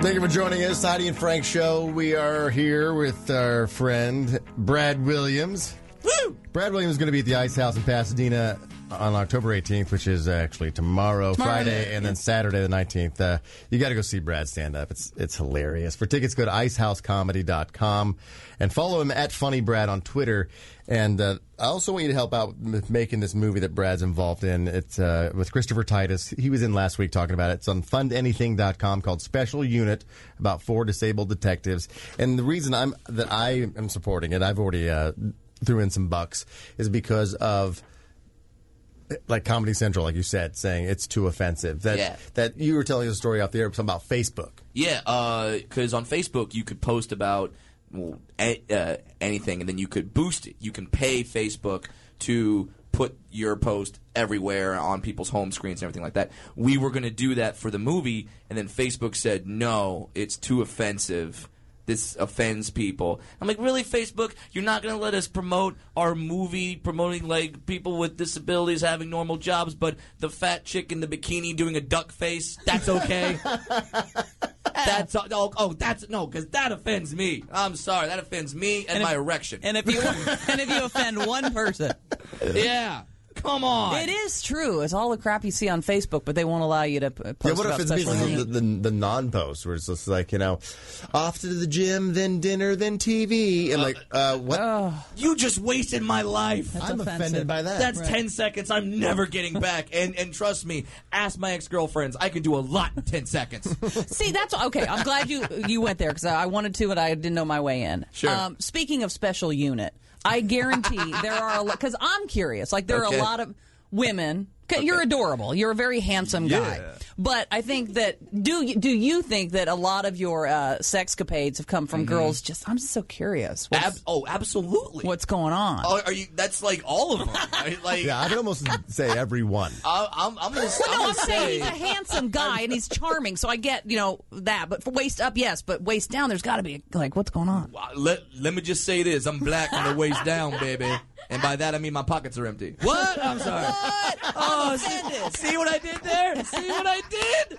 Thank you for joining us, Heidi and Frank Show. We are here with our friend Brad Williams. Woo! Brad Williams is going to be at the Ice House in Pasadena on October 18th, which is actually tomorrow, Friday, and then Saturday the 19th. You got to go see Brad stand up. It's hilarious. For tickets, go to icehousecomedy.com and follow him at FunnyBrad on Twitter. And I also want you to help out with making this movie that Brad's involved in. It's with Christopher Titus. He was in last week talking about it. It's on fundanything.com called Special Unit, about 4 disabled detectives. And the reason I am supporting it, I've already threw in some bucks, is because of like Comedy Central, like you said, saying it's too offensive. That you were telling us a story off the air about Facebook. Yeah, because on Facebook you could post about anything, and then you could boost it. You can pay Facebook to put your post everywhere on people's home screens and everything like that. We were going to do that for the movie, and then Facebook said, no, it's too offensive. This offends people. I'm like, really, Facebook? You're not going to let us promote our movie promoting, like, people with disabilities having normal jobs, but the fat chick in the bikini doing a duck face, that's okay? That's because that offends me. I'm sorry, that offends me and my erection. And if you offend one person, yeah, come on. It is true. It's all the crap you see on Facebook, but they won't allow you to post. Yeah, what about if it's the non-post where it's just like, off to the gym, then dinner, then TV, and what? You just wasted my life. That's I'm offensive. offended by that. That's 10 seconds I'm never getting back. And trust me, ask my ex-girlfriends. I can do a lot in 10 seconds. See, that's okay. I'm glad you went there because I wanted to, but I didn't know my way in. Sure. Speaking of Special Unit, I guarantee there are a lot, because I'm curious. Like, there are a lot of women. You're adorable. You're a very handsome guy. Yeah. But I think that, do you think that a lot of your sexcapades have come from girls just, I'm just so curious. Absolutely. What's going on? Oh, are you? That's like all of them. Right? Like, Yeah, I could almost say every one. I'm gonna I'm say saying he's a handsome guy and he's charming, so I get, that. But for waist up, yes, but waist down, there's got to be, what's going on? Let me just say this. I'm black from the waist down, baby. And by that, I mean my pockets are empty. What? I'm sorry. What? Oh, see what I did there? See what I did?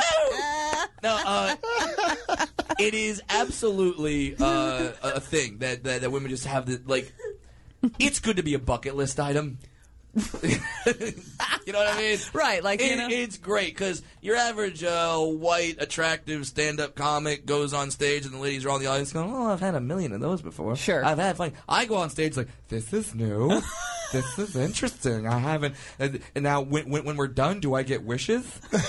No, it is absolutely a thing that women just have it's good to be a bucket list item. You know what I mean? Right, it's great because your average white, attractive stand-up comic goes on stage and the ladies are all in the audience going, "Oh, I've had 1,000,000 of those before. Sure, I've had fun." I go on stage like, "This is new. This is interesting. I haven't." And now, when we're done, do I get wishes?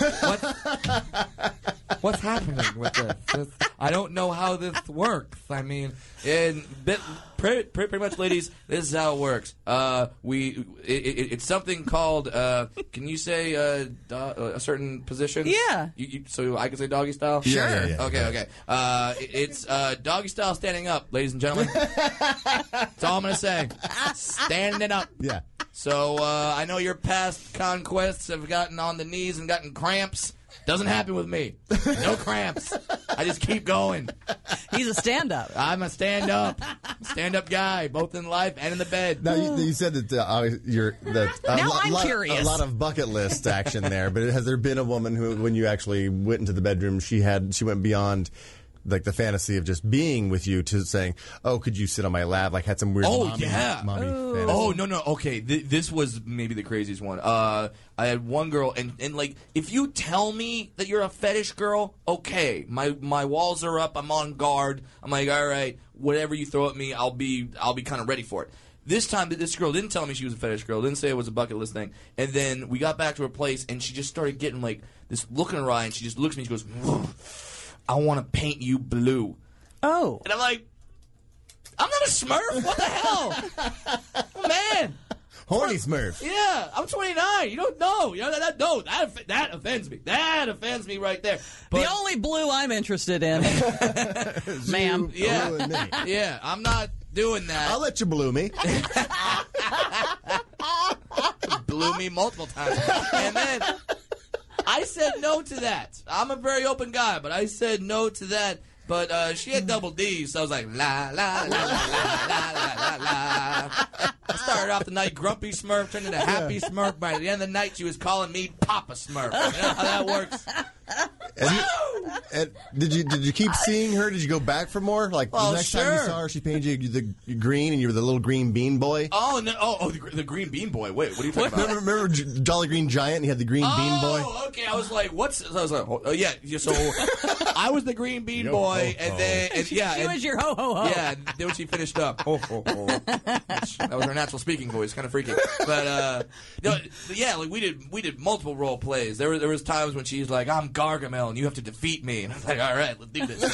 What's happening with this? I don't know how this works. I mean, pretty much, ladies, this is how it works. It's something called. Can you say a certain position? Yeah. So I can say doggy style. Sure. Yeah. Okay. It's doggy style standing up, ladies and gentlemen. That's all I'm gonna say. Standing up. Yeah. So I know your past conquests have gotten on the knees and gotten cramps. Doesn't happen with me. No cramps. I just keep going. He's a stand-up. I'm a stand-up guy, both in life and in the bed. Now, you said that I'm curious. A lot of bucket list action there, but has there been a woman who, when you actually went into the bedroom, she went beyond like the fantasy of just being with you to saying, "Oh, could you sit on my lap?" Like had some weird mommy fantasy. Oh, no. Okay, this was maybe the craziest one. I had one girl, and like, if you tell me that you're a fetish girl, okay, my walls are up, I'm on guard. I'm like, all right, whatever you throw at me, I'll be kind of ready for it. This time, this girl didn't tell me she was a fetish girl, didn't say it was a bucket list thing, and then we got back to her place, and she just started getting like this look in her eye, and she just looks at me, and she goes, "I want to paint you blue." Oh. And I'm like, I'm not a Smurf. What the hell? Man. Horny Smurf. Yeah, I'm 29. You don't know. That offends me. That offends me right there. But, the only blue I'm interested in, ma'am. Yeah, I'm not doing that. I'll let you blue me. Blew me multiple times. And then I said no to that. I'm a very open guy, but I said no to that. But she had double D's, so I was like, la, la, la, la, la, la, la, la. I started off the night grumpy Smurf, turned into happy Smurf. By the end of the night, she was calling me Papa Smurf. You know how that works? Did you keep seeing her? Did you go back for more? Like the next time you saw her, she painted you the green, and you were the little green bean boy. Oh no! Oh, the green bean boy. Wait, what are you talking about? Remember Jolly Green Giant? And he had the green bean boy. Oh, okay. I was like, what's? I was like, oh, yeah. So I was the green bean boy, and then she was your ho ho ho. Yeah. Then when she finished up, that was her natural speaking voice, kind of freaky. But yeah, like we did multiple role plays. There was times when she's like, I'm Gargamel, and you have to defeat me, and I'm like, all right, let's do this.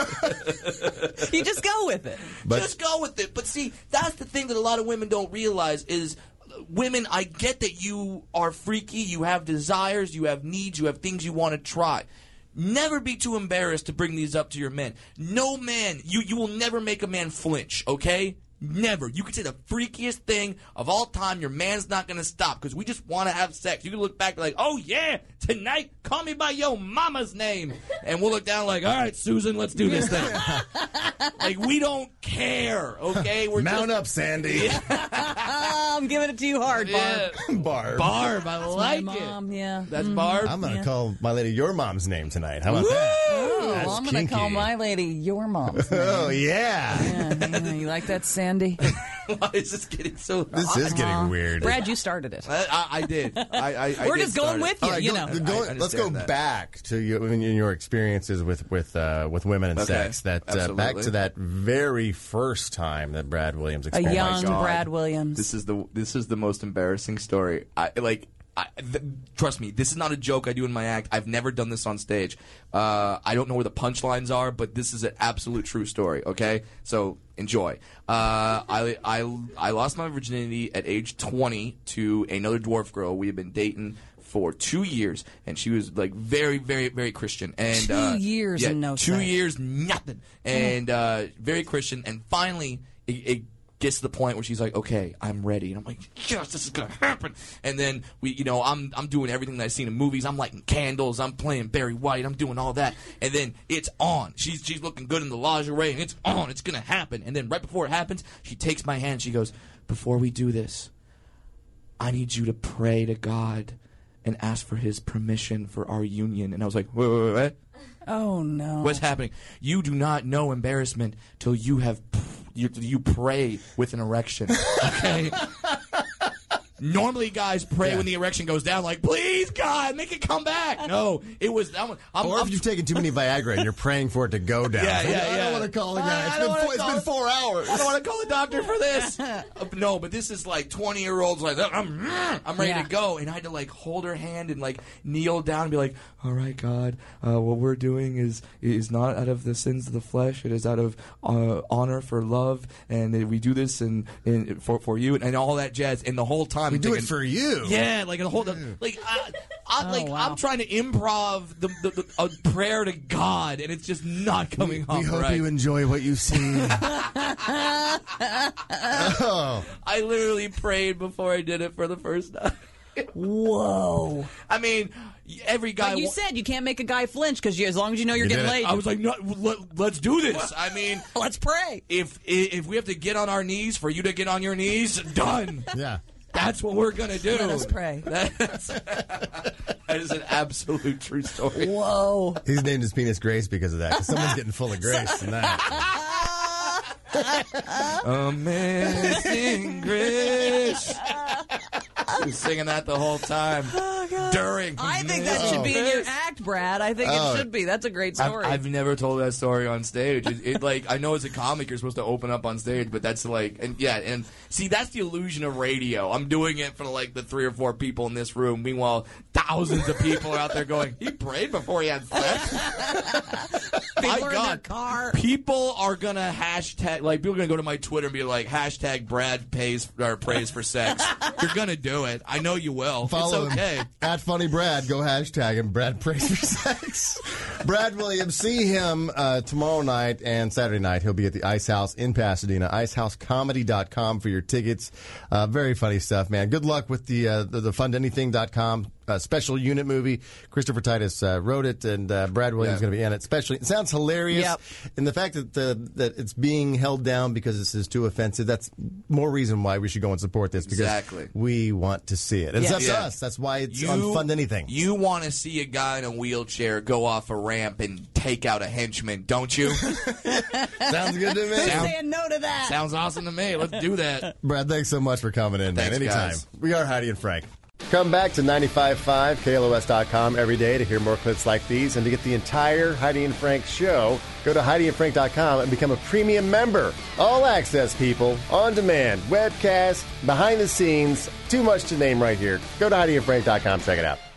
You just go with it. Just go with it. But see, that's the thing that a lot of women don't realize is, women, I get that you are freaky, you have desires, you have needs, you have things you want to try. Never be too embarrassed to bring these up to your men. No man, you will never make a man flinch, okay? Never. You can say the freakiest thing of all time. Your man's not going to stop because we just want to have sex. You can look back like, oh, yeah, tonight, call me by your mama's name. And we'll look down like, all right, Susan, let's do this thing. Like, we don't care, okay? We're Mount up, Sandy. I'm giving it to you hard, Barb. Yeah. Barb, I like my mom, it. Yeah. That's Barb. I'm going to call my lady your mom's name tonight. How about Woo! that? Oh, That's I'm going to call kinky. my lady your mom's name. Oh, yeah. Yeah, you like that, Sandy? Why is this getting so... This is getting weird. Brad, you started it. I did. We're did just going start with it. you, All right, you know. let's go that. back to your experiences with women and Okay, sex. Back absolutely. to that very first time that Brad Williams A experienced. young God. Brad Williams. This is the most embarrassing story. Trust me, this is not a joke I do in my act. I've never done this on stage. I don't know where the punchlines are, but this is an absolute true story. Okay, so enjoy. I lost my virginity at age 20 to another dwarf girl. We had been dating for 2 years, and she was like very, very, very Christian. And 2 years and no 2 sex. years, nothing. And very Christian. And finally, it gets to the point where she's like, okay, I'm ready. And I'm like, yes, this is going to happen. And then I'm doing everything that I've seen in movies. I'm lighting candles. I'm playing Barry White. I'm doing all that. And then it's on. She's looking good in the lingerie, and it's on. It's going to happen. And then right before it happens, she takes my hand. She goes, before we do this, I need you to pray to God and ask for his permission for our union. And I was like, wait. Oh, no. What's happening? You do not know embarrassment till you pray with an erection. Okay? Normally, guys pray when the erection goes down, like, please, God, make it come back. No, it was that one. Or if you've taken too many Viagra and you're praying for it to go down. Yeah. I don't want to call the guy. It's been 4 hours. I don't want to call the doctor for this. No, but this is like 20-year-olds like, I'm ready to go. And I had to like hold her hand and like kneel down and be like, all right, God, what we're doing is not out of the sins of the flesh. It is out of honor for love. And we do this for you and all that jazz. And the whole time, We do it for you. Yeah, like the whole I'm trying to improv a prayer to God, and it's just not coming off We hope right. you enjoy what you see. Oh. I literally prayed before I did it for the first time. Whoa. I mean, every guy. But you said you can't make a guy flinch because as long as you know you're You getting did it. laid. I was like, no, let's do this. I mean, let's pray. if we have to get on our knees for you to get on your knees, done. Yeah. That's what we're gonna do. Let us pray. That is an absolute true story. Whoa. He's named his penis Grace because of that. 'Cause someone's getting full of grace tonight. Amazing Grace. He was singing that the whole time. During. I think that should be in your act, Brad. I think it should be. That's a great story. I've never told that story on stage. It like I know as a comic you're supposed to open up on stage, but that's like and see that's the illusion of radio. I'm doing it for like the 3 or 4 people in this room. Meanwhile, thousands of people are out there going, "He prayed before he had sex." My in God, their car. people are gonna hashtag like people are gonna go to my Twitter and be like hashtag Brad prays for sex. You're gonna do it. I know you will. Follow it's okay. him at Funny Brad. Go hashtag him. Brad prays for sex. Brad Williams. See him tomorrow night and Saturday night. He'll be at the Ice House in Pasadena. IceHouseComedy.com for your tickets. Very funny stuff, man. Good luck with the fundanything.com. special unit movie. Christopher Titus wrote it, and Brad Williams is going to be in it. It sounds hilarious. Yep. And the fact that it's being held down because this is too offensive, that's more reason why we should go and support this, because we want to see it. And it's up to us. That's why it's unfund anything. You want to see a guy in a wheelchair go off a ramp and take out a henchman, don't you? Sounds good to me. Who's saying no to that? Sounds awesome to me. Let's do that. Brad, thanks so much for coming in, man. Anytime. Guys. We are Heidi and Frank. Come back to 95.5 KLOS.com every day to hear more clips like these, and to get the entire Heidi and Frank show, go to HeidiandFrank.com and become a premium member. All access, people, on demand, webcast, behind the scenes, too much to name right here. Go to HeidiandFrank.com, check it out.